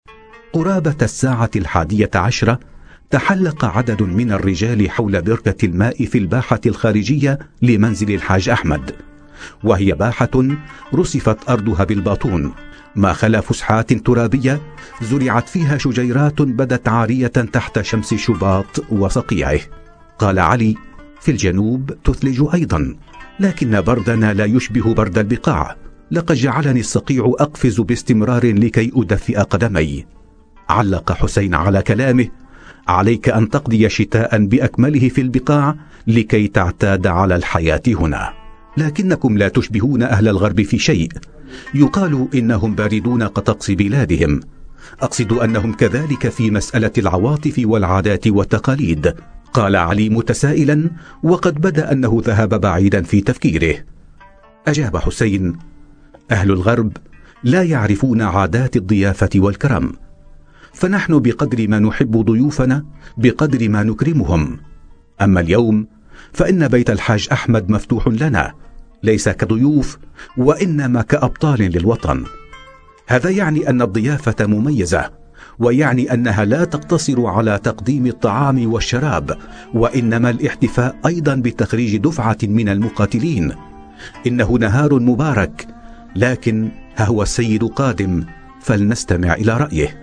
قرابة 11:10 تحلق عدد من الرجال حول بركة الماء في الباحة الخارجية لمنزل الحاج أحمد، وهي باحة رصفت أرضها بالباطون، ما خلا فسحات ترابية زرعت فيها شجيرات بدت عارية تحت شمس شباط وصقيعه. قال علي: في الجنوب تثلج أيضا، لكن بردنا لا يشبه برد البقاع، لقد جعلني الصقيع أقفز باستمرار لكي أدفئ قدمي. علق حسين على كلامه: عليك أن تقضي شتاء بأكمله في البقاع لكي تعتاد على الحياة هنا، لكنكم لا تشبهون أهل الغرب في شيء. يقال إنهم باردون كطقس بلادهم، أقصد أنهم كذلك في مسألة العواطف والعادات والتقاليد. قال علي متسائلا، وقد بدا أنه ذهب بعيدا في تفكيره. أجاب حسين: أهل الغرب لا يعرفون عادات الضيافة والكرم، فنحن بقدر ما نحب ضيوفنا بقدر ما نكرمهم. أما اليوم فإن بيت الحاج أحمد مفتوح لنا، ليس كضيوف وإنما كأبطال للوطن. هذا يعني أن الضيافة مميزة، ويعني أنها لا تقتصر على تقديم الطعام والشراب، وإنما الاحتفاء أيضا بتخريج دفعة من المقاتلين. إنه نهار مبارك، لكن ها هو السيد قادم، فلنستمع إلى رأيه.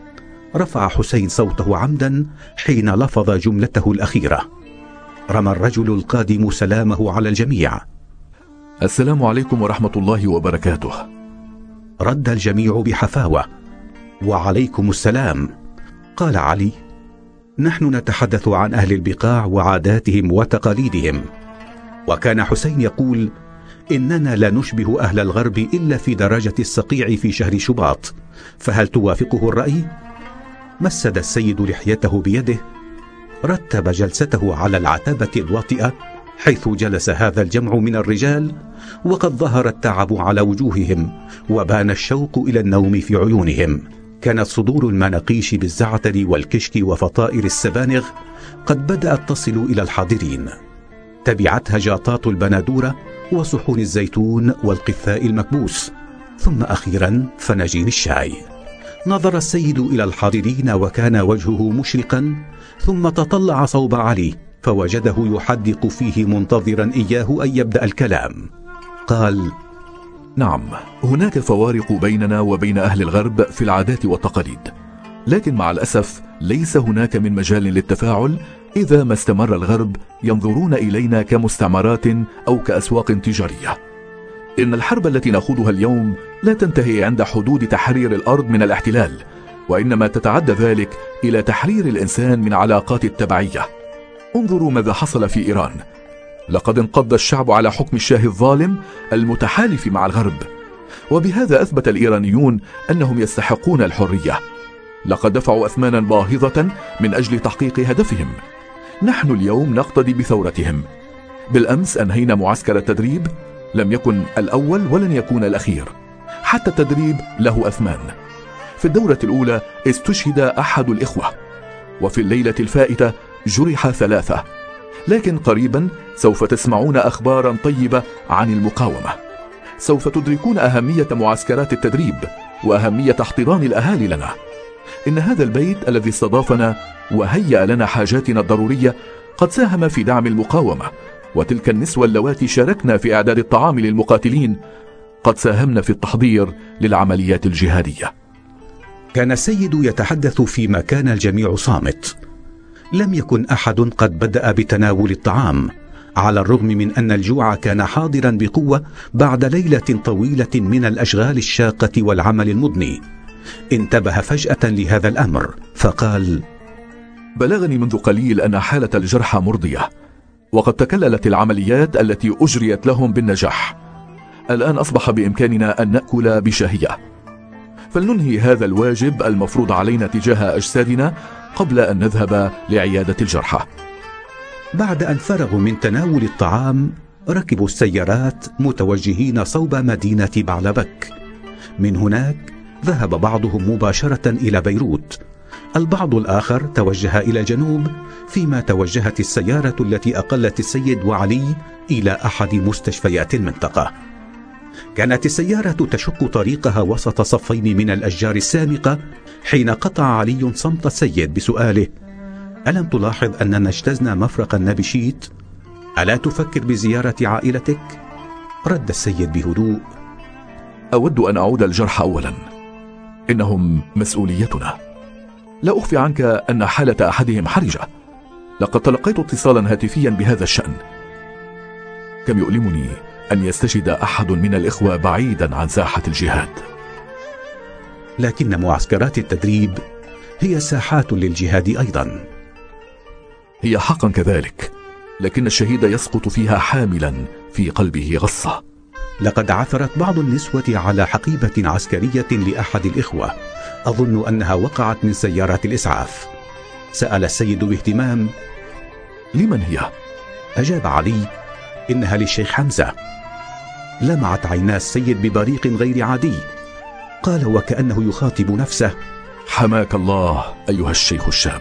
رفع حسين صوته عمدا حين لفظ جملته الأخيرة. رمى الرجل القادم سلامه على الجميع. السلام عليكم ورحمة الله وبركاته. رد الجميع بحفاوة. وعليكم السلام. قال علي: نحن نتحدث عن أهل البقاع وعاداتهم وتقاليدهم. وكان حسين يقول: إننا لا نشبه أهل الغرب إلا في درجة الصقيع في شهر شباط، فهل توافقه الرأي؟ مسد السيد لحيته بيده، رتب جلسته على العتبة الواطئة حيث جلس هذا الجمع من الرجال، وقد ظهر التعب على وجوههم وبان الشوق إلى النوم في عيونهم. كانت صدور المناقيش بالزعتر والكشك وفطائر السبانغ قد بدأت تصل إلى الحاضرين، تبعتها جاطات البندورة وصحون الزيتون والقثاء المكبوس، ثم أخيرا فناجين الشاي. نظر السيد إلى الحاضرين وكان وجهه مشرقا، ثم تطلع صوب علي فوجده يحدق فيه منتظرا إياه أن يبدأ الكلام. قال: نعم، هناك فوارق بيننا وبين أهل الغرب في العادات والتقاليد، لكن مع الأسف ليس هناك من مجال للتفاعل إذا ما استمر الغرب ينظرون إلينا كمستعمرات أو كأسواق تجارية. إن الحرب التي نخوضها اليوم لا تنتهي عند حدود تحرير الأرض من الاحتلال، وإنما تتعدى ذلك إلى تحرير الإنسان من علاقات التبعية. انظروا ماذا حصل في إيران. لقد انقض الشعب على حكم الشاه الظالم المتحالف مع الغرب، وبهذا أثبت الإيرانيون أنهم يستحقون الحرية. لقد دفعوا أثمانا باهظة من أجل تحقيق هدفهم. نحن اليوم نقتدي بثورتهم. بالأمس أنهينا معسكر التدريب، لم يكن الأول ولن يكون الأخير، حتى التدريب له أثمان. في الدورة الأولى استشهد أحد الإخوة، وفي الليلة الفائتة جرح 3، لكن قريبا سوف تسمعون أخبارا طيبة عن المقاومة. سوف تدركون أهمية معسكرات التدريب وأهمية احتضان الأهالي لنا. إن هذا البيت الذي استضافنا وهيأ لنا حاجاتنا الضرورية قد ساهم في دعم المقاومة، وتلك النسوة اللواتي شاركنا في إعداد الطعام للمقاتلين قد ساهمنا في التحضير للعمليات الجهادية. كان السيد يتحدث فيما كان الجميع صامت. لم يكن أحد قد بدأ بتناول الطعام، على الرغم من أن الجوع كان حاضرا بقوة بعد ليلة طويلة من الأشغال الشاقة والعمل المضني. انتبه فجأة لهذا الأمر فقال: بلغني منذ قليل أن حالة الجرحى مرضية، وقد تكللت العمليات التي أجريت لهم بالنجاح. الآن أصبح بإمكاننا أن نأكل بشهية، فلننهي هذا الواجب المفروض علينا تجاه أجسادنا قبل أن نذهب لعيادة الجرحى. بعد أن فرغوا من تناول الطعام ركبوا السيارات متوجهين صوب مدينة بعلبك. من هناك ذهب بعضهم مباشرة إلى بيروت، البعض الآخر توجه إلى الجنوب، فيما توجهت السيارة التي أقلت السيد وعلي إلى أحد مستشفيات المنطقة. كانت السيارة تشق طريقها وسط صفين من الأشجار السامقة حين قطع علي صمت السيد بسؤاله: ألم تلاحظ أننا اجتزنا مفرق النبشيت؟ ألا تفكر بزيارة عائلتك؟ رد السيد بهدوء: أود أن أعود الجرح أولا، إنهم مسؤوليتنا. لا أخفي عنك أن حالة أحدهم حرجة، لقد تلقيت اتصالا هاتفيا بهذا الشأن. كم يؤلمني أن يستشهد أحد من الإخوة بعيدا عن ساحة الجهاد. لكن معسكرات التدريب هي ساحات للجهاد أيضا. هي حقا كذلك، لكن الشهيد يسقط فيها حاملا في قلبه غصة. لقد عثرت بعض النسوة على حقيبة عسكرية لأحد الإخوة، أظن أنها وقعت من سيارات الإسعاف. سأل السيد باهتمام: لمن هي؟ أجاب علي: إنها للشيخ حمزة. لمعت عينا السيد ببريق غير عادي. قال وكأنه يخاطب نفسه: حماك الله أيها الشيخ الشاب.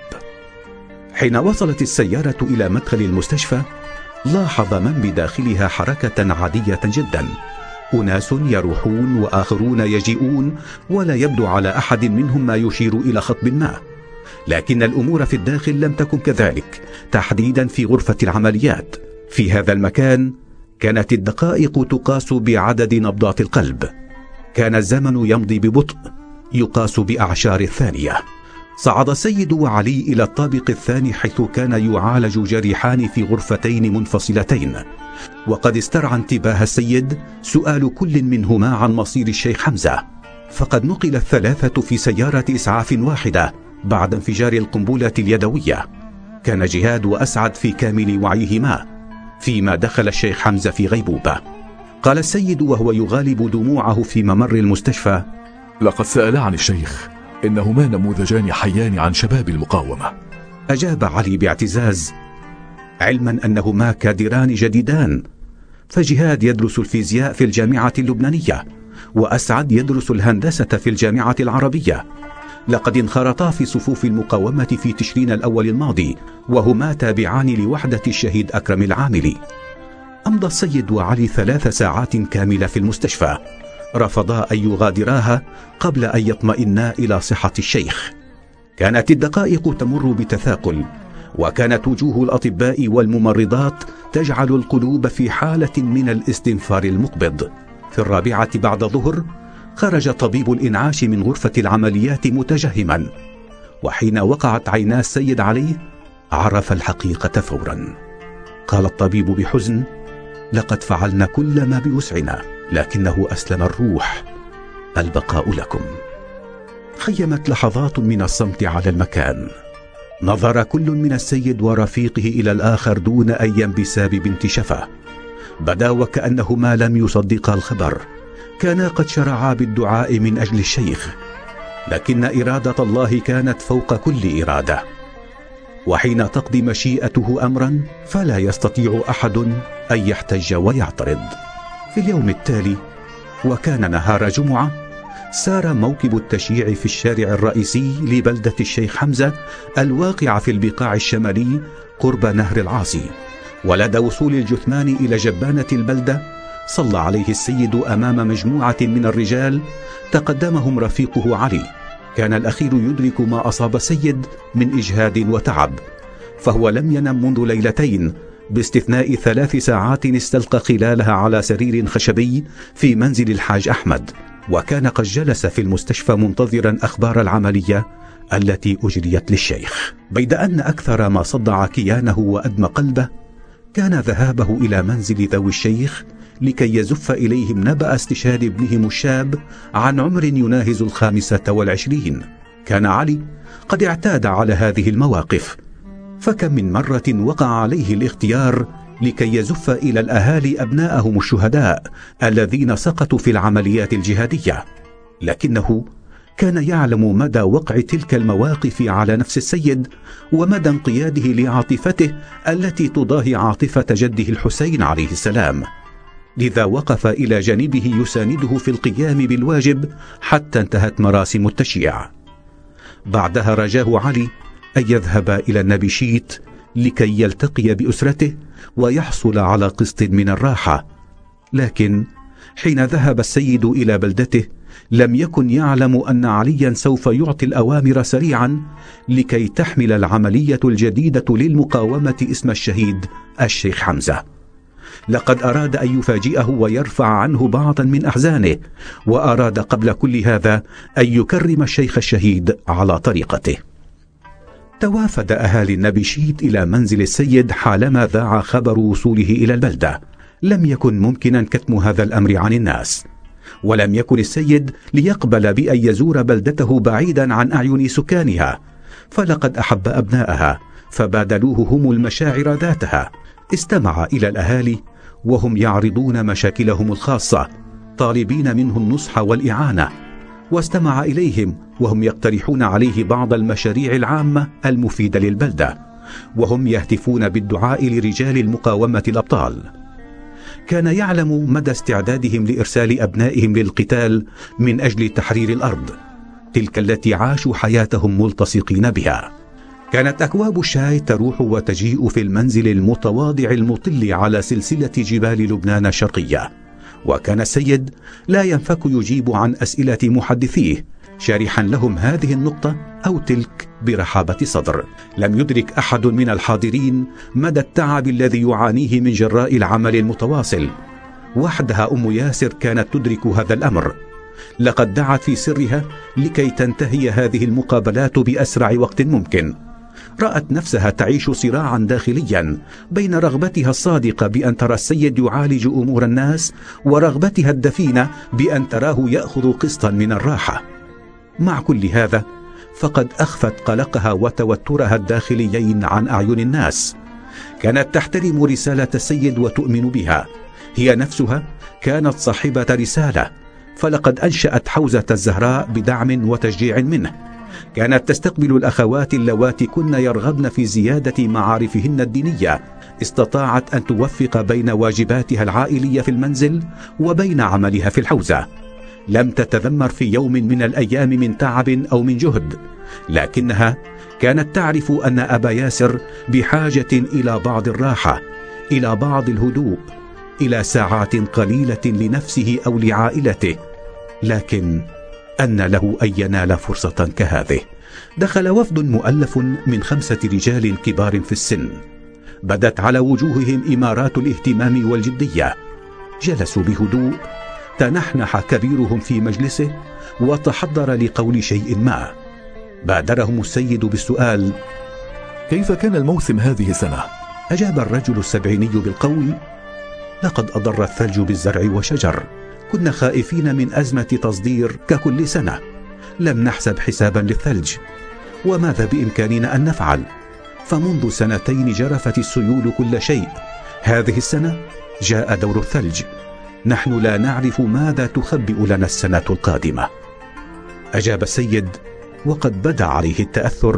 حين وصلت السيارة إلى مدخل المستشفى، لاحظ من بداخلها حركة عادية جدا، أناس يروحون وآخرون يجيئون، ولا يبدو على أحد منهم ما يشير إلى خطب ما. لكن الأمور في الداخل لم تكن كذلك، تحديدا في غرفة العمليات. في هذا المكان كانت الدقائق تقاس بعدد نبضات القلب، كان الزمن يمضي ببطء يقاس بأعشار الثانية. صعد السيد وعلي إلى الطابق الثاني، حيث كان يعالج جريحان في غرفتين منفصلتين. وقد استرعى انتباه السيد سؤال كل منهما عن مصير الشيخ حمزة، فقد نقل الثلاثة في سيارة إسعاف واحدة بعد انفجار القنبلة اليدوية. كان جهاد وأسعد في كامل وعيهما فيما دخل الشيخ حمزة في غيبوبة. قال السيد وهو يغالب دموعه في ممر المستشفى: لقد سأل عن الشيخ، إنهما نموذجان حيان عن شباب المقاومة. أجاب علي باعتزاز، علما أنهما كادران جديدان، فجهاد يدرس الفيزياء في الجامعة اللبنانية، وأسعد يدرس الهندسة في الجامعة العربية. لقد انخرطا في صفوف المقاومة في تشرين الأول الماضي، وهما تابعان لوحدة الشهيد أكرم العاملي. أمضى السيد وعلي 3 ساعات كاملة في المستشفى، رفضا أن يغادراها قبل أن يطمئنا إلى صحة الشيخ. كانت الدقائق تمر بتثاقل، وكانت وجوه الأطباء والممرضات تجعل القلوب في حالة من الاستنفار المقبض. في 4 بعد ظهر خرج طبيب الإنعاش من غرفة العمليات متجهما، وحين وقعت عينا السيد عليه عرف الحقيقة فورا. قال الطبيب بحزن: لقد فعلنا كل ما بوسعنا، لكنه أسلم الروح، البقاء لكم. خيمت لحظات من الصمت على المكان. نظر كل من السيد ورفيقه إلى الآخر دون أن ينبسا ببنت شفة. بدا وكأنهما لم يصدقا الخبر، كانا قد شرعا بالدعاء من أجل الشيخ، لكن إرادة الله كانت فوق كل إرادة، وحين تقضي مشيئته أمرا فلا يستطيع أحد أن يحتج ويعترض. في اليوم التالي، وكان نهار جمعة، سار موكب التشييع في الشارع الرئيسي لبلدة الشيخ حمزة الواقع في البقاع الشمالي قرب نهر العاصي. ولدى وصول الجثمان إلى جبانة البلدة صلى عليه السيد أمام مجموعة من الرجال تقدمهم رفيقه علي. كان الأخير يدرك ما أصاب السيد من إجهاد وتعب، فهو لم ينم منذ ليلتين باستثناء 3 ساعات استلقى خلالها على سرير خشبي في منزل الحاج أحمد، وكان قد جلس في المستشفى منتظرا أخبار العملية التي أجريت للشيخ. بيد أن أكثر ما صدع كيانه وأدمى قلبه كان ذهابه إلى منزل ذوي الشيخ لكي يزف إليهم نبأ استشهاد ابنهم الشاب عن عمر يناهز 25. كان علي قد اعتاد على هذه المواقف، فكم من مرة وقع عليه الاختيار لكي يزف إلى الأهالي أبناءهم الشهداء الذين سقطوا في العمليات الجهادية، لكنه كان يعلم مدى وقع تلك المواقف على نفس السيد ومدى انقياده لعاطفته التي تضاهي عاطفة جده الحسين عليه السلام، لذا وقف إلى جانبه يسانده في القيام بالواجب حتى انتهت مراسم التشييع. بعدها رجاه علي أن يذهب إلى النبشيت لكي يلتقي بأسرته ويحصل على قسط من الراحة، لكن حين ذهب السيد إلى بلدته لم يكن يعلم أن عليا سوف يعطي الأوامر سريعا لكي تحمل العملية الجديدة للمقاومة اسم الشهيد الشيخ حمزة. لقد أراد أن يفاجئه ويرفع عنه بعضا من أحزانه، وأراد قبل كل هذا أن يكرم الشيخ الشهيد على طريقته. توافد أهالي النبيشيت إلى منزل السيد حالما ذاع خبر وصوله إلى البلدة. لم يكن ممكنا كتم هذا الأمر عن الناس، ولم يكن السيد ليقبل بأن يزور بلدته بعيدا عن أعين سكانها، فلقد أحب أبنائها فبادلوه هم المشاعر ذاتها. استمع إلى الأهالي وهم يعرضون مشاكلهم الخاصة طالبين منه النصح والإعانة، واستمع إليهم وهم يقترحون عليه بعض المشاريع العامة المفيدة للبلدة، وهم يهتفون بالدعاء لرجال المقاومة الأبطال. كان يعلم مدى استعدادهم لإرسال أبنائهم للقتال من أجل تحرير الأرض تلك التي عاشوا حياتهم ملتصقين بها. كانت أكواب الشاي تروح وتجيء في المنزل المتواضع المطل على سلسلة جبال لبنان الشرقية، وكان السيد لا ينفك يجيب عن أسئلة محدثيه، شارحا لهم هذه النقطة أو تلك برحابة صدر. لم يدرك أحد من الحاضرين مدى التعب الذي يعانيه من جراء العمل المتواصل. وحدها أم ياسر كانت تدرك هذا الأمر. لقد دعت في سرها لكي تنتهي هذه المقابلات بأسرع وقت ممكن. رأت نفسها تعيش صراعا داخليا بين رغبتها الصادقة بأن ترى السيد يعالج أمور الناس، ورغبتها الدفينة بأن تراه يأخذ قسطا من الراحة. مع كل هذا فقد أخفت قلقها وتوترها الداخليين عن أعين الناس. كانت تحترم رسالة السيد وتؤمن بها، هي نفسها كانت صاحبة رسالة، فلقد أنشأت حوزة الزهراء بدعم وتشجيع منه. كانت تستقبل الأخوات اللواتي كن يرغبن في زيادة معارفهن الدينية. استطاعت أن توفق بين واجباتها العائلية في المنزل وبين عملها في الحوزة. لم تتذمر في يوم من الأيام من تعب أو من جهد، لكنها كانت تعرف أن أبا ياسر بحاجة إلى بعض الراحة، إلى بعض الهدوء، إلى ساعات قليلة لنفسه أو لعائلته، لكن أن له أن ينال فرصة كهذه. دخل وفد مؤلف من 5 رجال كبار في السن، بدت على وجوههم إمارات الاهتمام والجدية. جلسوا بهدوء، تنحنح كبيرهم في مجلسه وتحضر لقول شيء ما. بادرهم السيد بالسؤال: كيف كان الموسم هذه السنة؟ أجاب الرجل السبعيني بالقول: لقد أضر الثلج بالزرع وشجر، كنا خائفين من أزمة تصدير ككل سنة، لم نحسب حسابا للثلج، وماذا بإمكاننا أن نفعل؟ فمنذ 2 جرفت السيول كل شيء، هذه السنة جاء دور الثلج، نحن لا نعرف ماذا تخبئ لنا السنة القادمة. أجاب السيد وقد بدا عليه التأثر: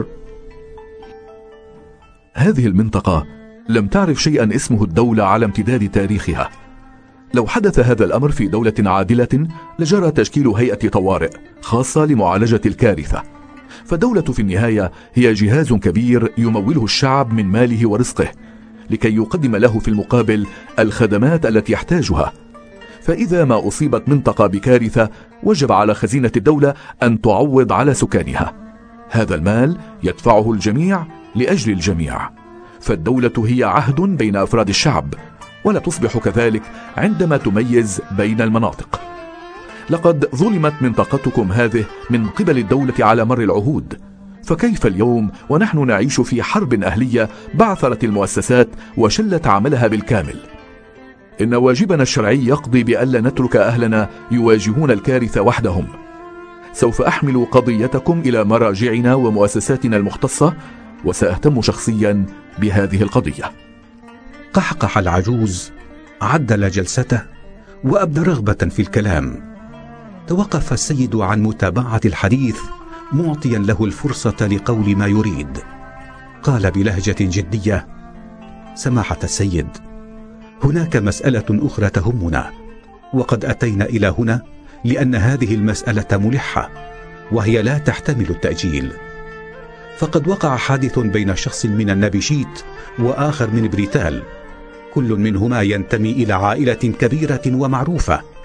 هذه المنطقة لم تعرف شيئا اسمه الدولة على امتداد تاريخها. لو حدث هذا الأمر في دولة عادلة لجرى تشكيل هيئة طوارئ خاصة لمعالجة الكارثة، فالدولة في النهاية هي جهاز كبير يموله الشعب من ماله ورزقه لكي يقدم له في المقابل الخدمات التي يحتاجها. فإذا ما أصيبت منطقة بكارثة وجب على خزينة الدولة أن تعوض على سكانها. هذا المال يدفعه الجميع لأجل الجميع، فالدولة هي عهد بين أفراد الشعب، ولا تصبح كذلك عندما تميز بين المناطق. لقد ظلمت منطقتكم هذه من قبل الدولة على مر العهود، فكيف اليوم ونحن نعيش في حرب أهلية بعثرت المؤسسات وشلت عملها بالكامل؟ إن واجبنا الشرعي يقضي بألا نترك أهلنا يواجهون الكارثة وحدهم. سوف أحمل قضيتكم إلى مراجعنا ومؤسساتنا المختصة، وسأهتم شخصيا بهذه القضية. قحقح العجوز، عدل جلسته وأبدى رغبة في الكلام. توقف السيد عن متابعة الحديث معطيا له الفرصة لقول ما يريد. قال بلهجة جدية: سماحة السيد، هناك مسألة أخرى تهمنا، وقد أتينا إلى هنا لأن هذه المسألة ملحة وهي لا تحتمل التأجيل. فقد وقع حادث بين شخص من النبيشيت وآخر من بريتال، كل منهما ينتمي إلى عائلة كبيرة ومعروفة.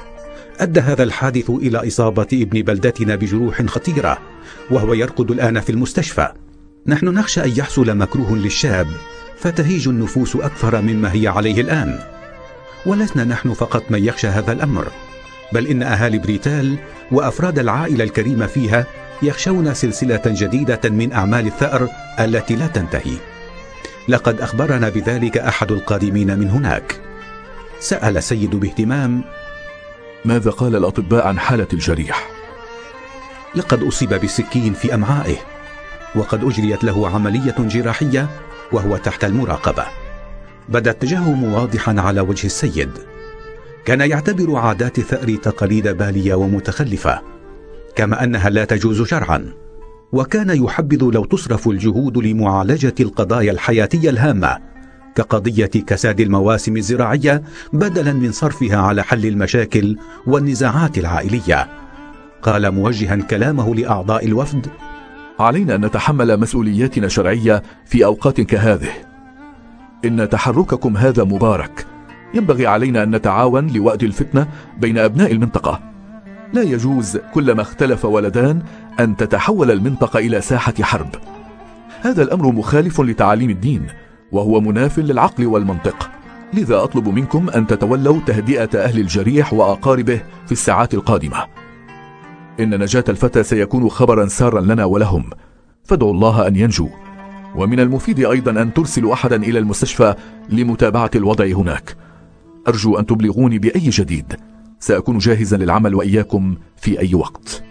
أدى هذا الحادث إلى إصابة ابن بلدتنا بجروح خطيرة، وهو يرقد الآن في المستشفى. نحن نخشى أن يحصل مكروه للشاب فتهيج النفوس أكثر مما هي عليه الآن. ولسنا نحن فقط من يخشى هذا الأمر، بل إن أهالي بريتال وأفراد العائلة الكريمة فيها يخشون سلسلة جديدة من أعمال الثأر التي لا تنتهي. لقد أخبرنا بذلك أحد القادمين من هناك. سأل سيد باهتمام: ماذا قال الأطباء عن حالة الجريح؟ لقد أصيب بالسكين في أمعائه، وقد أجريت له عملية جراحية وهو تحت المراقبة. بدا التجهم واضحا على وجه السيد. كان يعتبر عادات الثأر تقاليد بالية ومتخلفة، كما أنها لا تجوز شرعا، وكان يحبذ لو تصرف الجهود لمعالجة القضايا الحياتية الهامة كقضية كساد المواسم الزراعية بدلا من صرفها على حل المشاكل والنزاعات العائلية. قال موجها كلامه لأعضاء الوفد: علينا أن نتحمل مسؤولياتنا الشرعية في أوقات كهذه. إن تحرككم هذا مبارك. ينبغي علينا أن نتعاون لوأد الفتنة بين أبناء المنطقة. لا يجوز كلما اختلف ولدان أن تتحول المنطقة إلى ساحة حرب. هذا الأمر مخالف لتعاليم الدين، وهو مناف للعقل والمنطق. لذا أطلب منكم أن تتولوا تهدئة أهل الجريح وأقاربه في الساعات القادمة. إن نجاة الفتى سيكون خبرا سارا لنا ولهم، فادعوا الله أن ينجو. ومن المفيد أيضا أن ترسلوا أحدا إلى المستشفى لمتابعة الوضع هناك. أرجو أن تبلغوني بأي جديد، سأكون جاهزا للعمل وإياكم في أي وقت.